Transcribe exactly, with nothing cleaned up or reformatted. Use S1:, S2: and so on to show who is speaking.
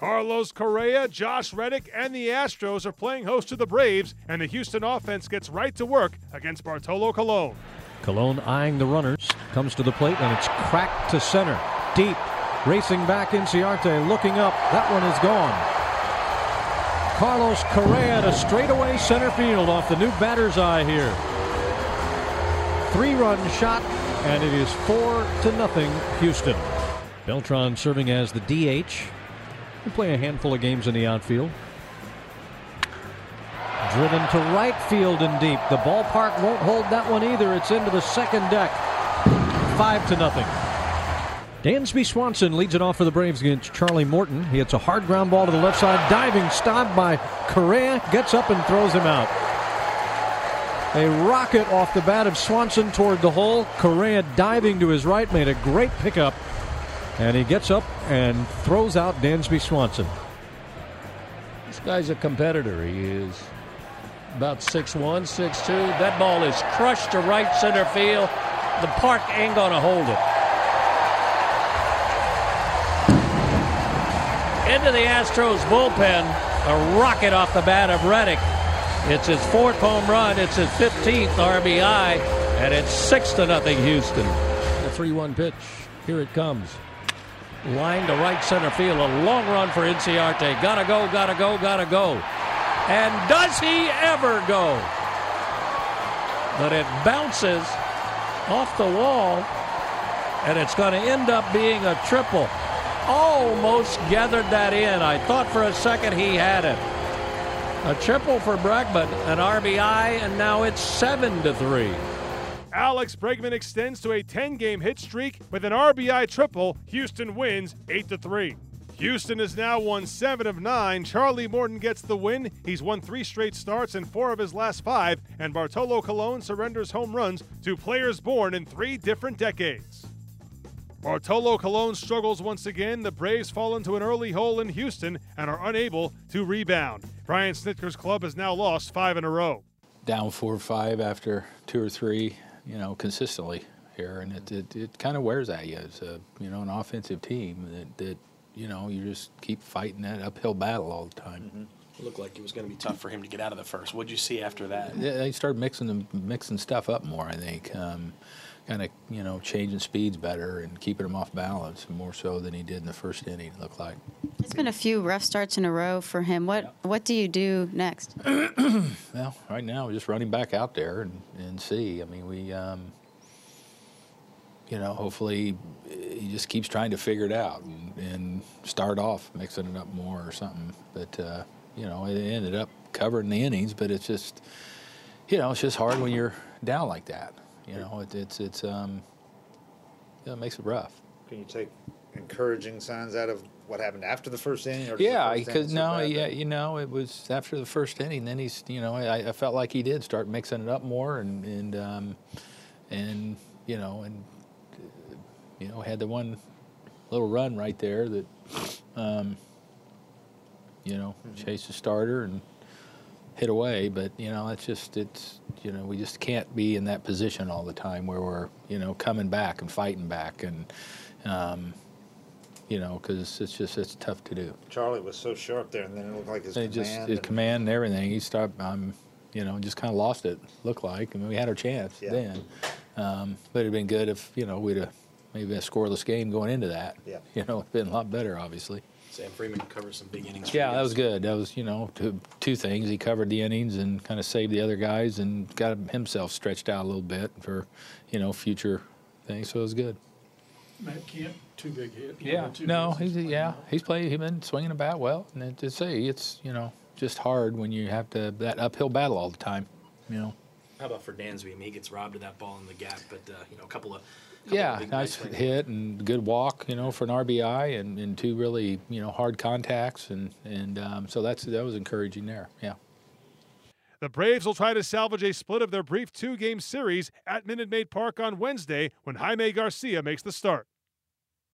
S1: Carlos Correa, Josh Reddick, and the Astros are playing host to the Braves, and the Houston offense gets right to work against Bartolo Colon.
S2: Colon eyeing the runners, comes to the plate, and it's cracked to center. Deep, racing back Inciarte, looking up. That one is gone. Carlos Correa to straightaway center field off the new batter's eye here. Three-run shot, and it is four to nothing Houston. Beltran serving as the D H. He'll play a handful of games in the outfield. Driven to right field and deep. The ballpark won't hold that one either. It's into the second deck. Five to nothing. Dansby Swanson leads it off for the Braves against Charlie Morton. He hits a hard ground ball to the left side. Diving stop by Correa. Gets up and throws him out. A rocket off the bat of Swanson toward the hole. Correa diving to his right made a great pickup. And he gets up and throws out Dansby Swanson.
S3: This guy's a competitor. He is about six one, six two. That ball is crushed to right center field. The park ain't going to hold it. Into the Astros bullpen. A rocket off the bat of Reddick. It's his fourth home run. It's his fifteenth R B I. And it's six to nothing Houston. The three one pitch. Here it comes. Line to right center field. A long run for Inciarte. Gotta go, gotta go, gotta go. And does he ever go? But it bounces off the wall, and it's going to end up being a triple. Almost gathered that in. I thought for a second he had it. A triple for Bregman, an R B I, and now it's seven to three.
S1: Alex Bregman extends to a ten-game hit streak with an R B I triple. Houston wins eight to three. Houston has now won seven of nine. Charlie Morton gets the win. He's won three straight starts in four of his last five, and Bartolo Colon surrenders home runs to players born in three different decades. Bartolo Colon struggles once again. The Braves fall into an early hole in Houston and are unable to rebound. Brian Snitker's club has now lost five in a row.
S4: Down four or five after two or three, you know, consistently here, and it it, it kind of wears at you as a, you know, an offensive team that, that you know, you just keep fighting that uphill battle all the time.
S5: Mm-hmm. It looked like it was going to be tough for him to get out of the first. What did you see after that?
S4: Yeah, they started mixing them, mixing stuff up more, I think. Um, kind of, you know, changing speeds better and keeping him off balance more so than he did in the first inning, it looked like.
S6: It's been a few rough starts in a row for him. What yeah. what do you do next?
S4: Well, right now we're just running back out there and, and see. I mean, we, um, you know, hopefully he just keeps trying to figure it out and, and start off mixing it up more or something. But, uh, you know, it ended up covering the innings, but it's just, you know, it's just hard when you're down like that. You know, it, it's, it's um, you know, it makes it rough.
S7: Can you take encouraging signs out of what happened after the first inning? Or
S4: yeah, because no, yeah, you know, it was after the first inning. Then he's, you know, I, I felt like he did start mixing it up more, and and um, and you know, and you know, had the one little run right there that, um, you know, mm-hmm. chased the starter and hit away. But you know, it's just it's you know, we just can't be in that position all the time where we're, you know, coming back and fighting back and. Um, You know, because it's just it's tough to do.
S7: Charlie was so sharp there, and then it looked like his
S4: and
S7: command.
S4: Just, his
S7: and
S4: command and everything. He started, um, you know, just kind of lost it. Looked like. I mean, we had our chance
S7: yeah.
S4: then, um, but it'd been good if you know we'd have maybe a scoreless game going into that.
S7: Yeah.
S4: You know, it'd been a lot better, obviously.
S5: Sam Freeman covered some big innings.
S4: Yeah, that was good. That was, you know, two, two things. He covered the innings and kind of saved the other guys and got himself stretched out a little bit for, you know, future things. So it was good.
S8: Matt Kemp, two big hits.
S4: Yeah, no, he's yeah, he's played. He's been swinging the bat well, and to say it's you know just hard when you have to that uphill battle all the time, you know.
S5: How about for Dansby? I mean, he gets robbed of that ball in the gap, but uh, you know, a couple of couple
S4: yeah,
S5: of big
S4: nice
S5: swings.
S4: hit and good walk, you know, for an R B I and, and two really you know hard contacts, and and um, so that's that was encouraging there. Yeah.
S1: The Braves will try to salvage a split of their brief two-game series at Minute Maid Park on Wednesday when Jaime Garcia makes the start.